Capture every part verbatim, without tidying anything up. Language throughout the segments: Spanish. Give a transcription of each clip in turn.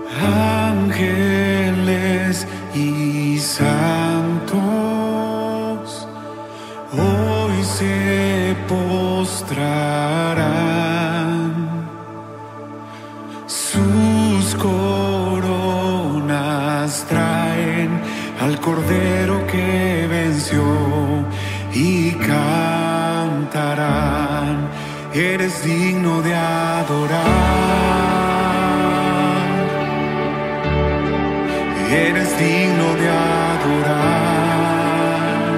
Ángeles y santos hoy se postrarán, sus coronas traen al Cordero que venció y cantarán: eres digno de adorar. Eres digno de adorar.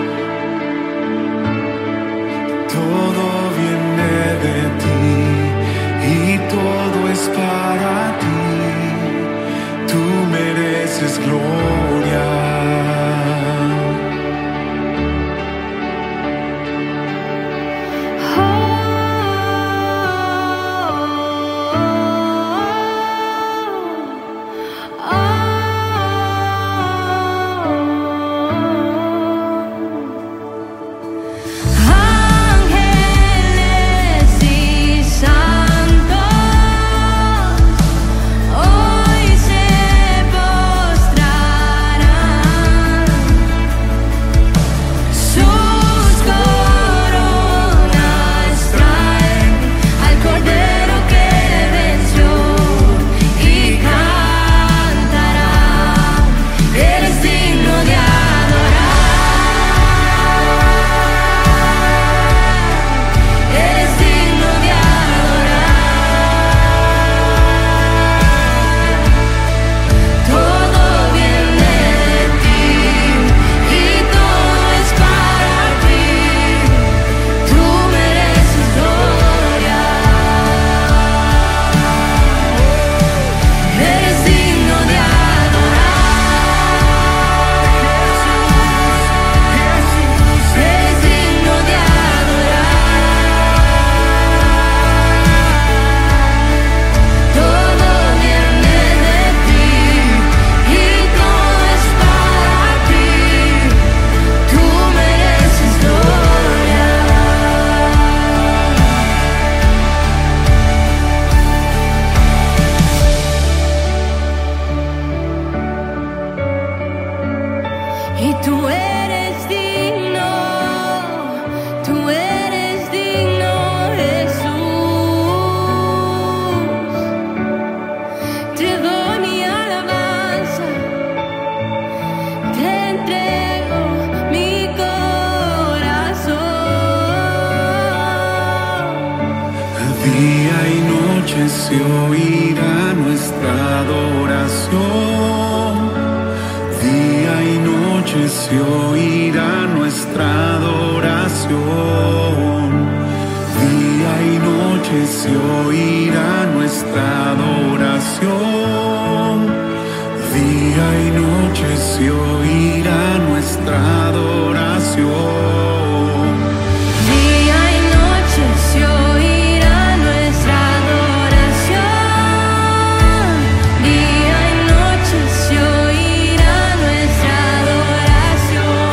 Todo viene de ti y todo es para ti. Tú mereces gloria. Y tú eres digno, tú eres digno, Jesús. Te doy mi alabanza, te entrego mi corazón. Día y noche se oirá nuestra adoración. Día y noche se oirá nuestra adoración. Día y noche se oirá nuestra adoración. Día y noche se oirá nuestra adoración. Día y noche se oirá nuestra adoración. Día y noche se oirá nuestra adoración.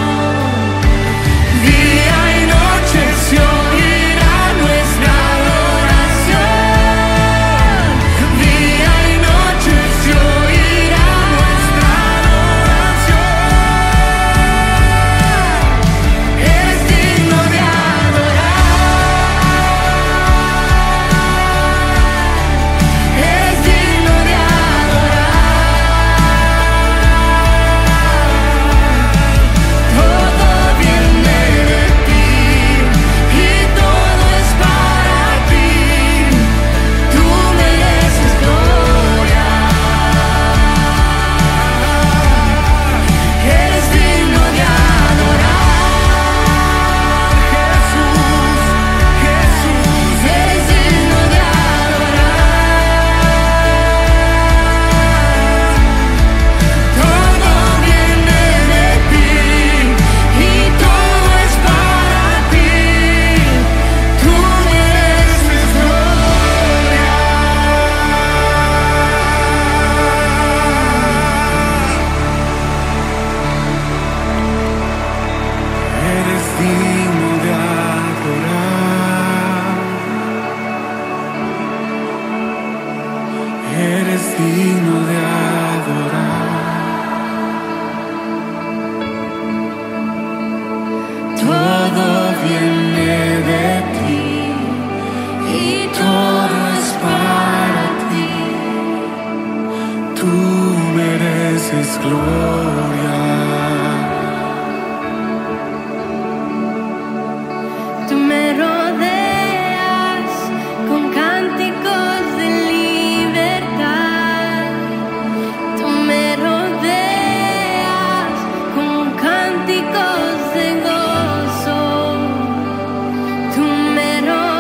tú mereces gloria. Tú me rodeas con cánticos de libertad. Tú me rodeas con cánticos de gozo. Tú me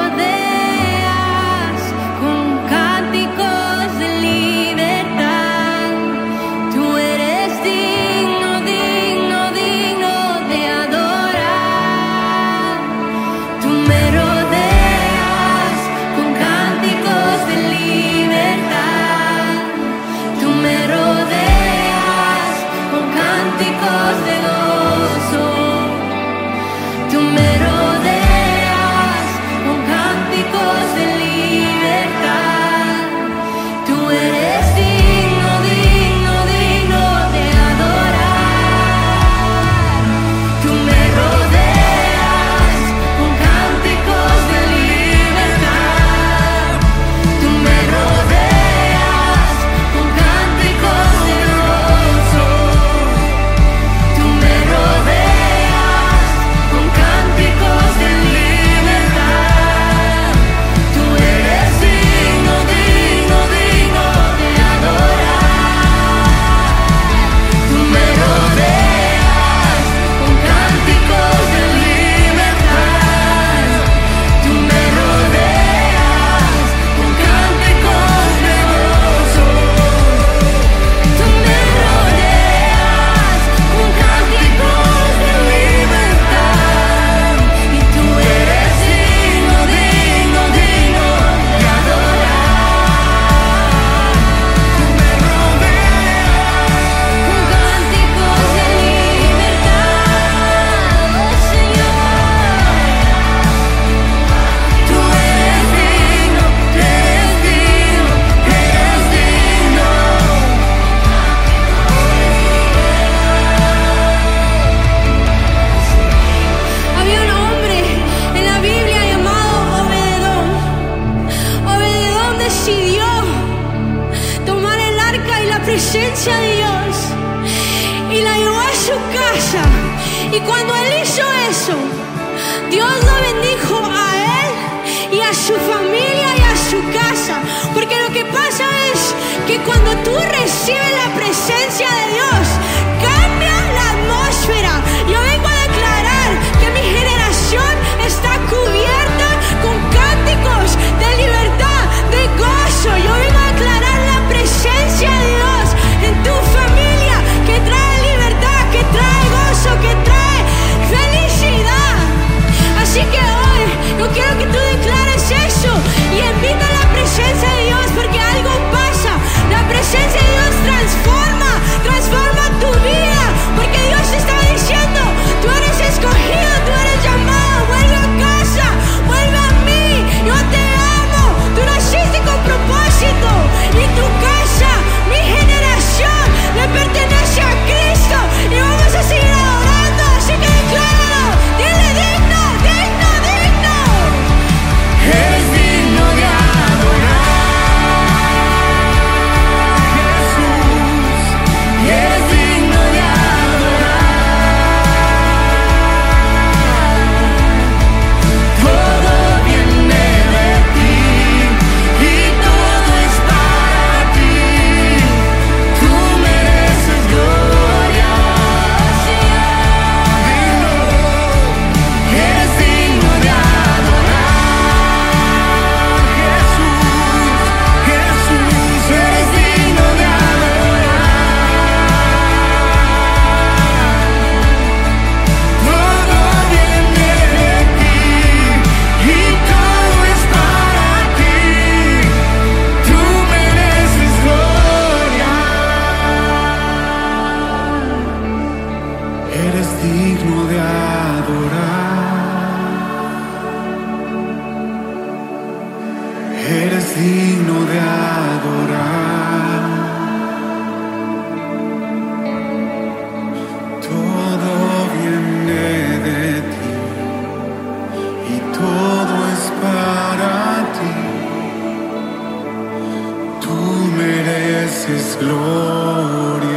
rodeas con cánticos de libertad. Tú eres digno, digno, digno de adorar. Tú me rodeas con cánticos de libertad. Tú me rodeas con cánticos de gozo. Tú me rodeas con cánticos de libertad. Tú eres digno, digno, digno de adorar. Tú me rodeas con cánticos de libertad. Tú me rodeas con cánticos de gozo. Tú me rodeas con cánticos de libertad. Tú eres digno, digno, digno de adorar. Tú me rodeas con cánticos de libertad. Tú me rodeas con cánticos de gozo. Tú me rodeas con cánticos de libertad. Y tú eres digno, digno, digno de adorar. Tú me rodeas con cánticos de libertad, oh Señor. Tú eres digno, eres digno, eres digno. Había un hombre en la Biblia llamado Obededón. Obededón decidió tomar el arca y la presencia de Dios y la llevó a su casa. Y cuando él hizo eso, Dios lo bendijo a él y a su familia y a su casa. Porque lo que pasa es que cuando tú recibes la presencia de Dios, cambia la atmósfera. Yo vengo a declarar que mi generación está cubierta con cánticos de libertad, de gozo. Yo vengo a declarar la presencia de Dios en tu familia, que trae libertad, que trae gozo, que trae felicidad. Así que hoy yo quiero que tú declares eso y invita a la presencia de Dios, porque algo pasa. La presencia de Dios transforma, transforma tu vida, porque Dios te está diciendo, gloria.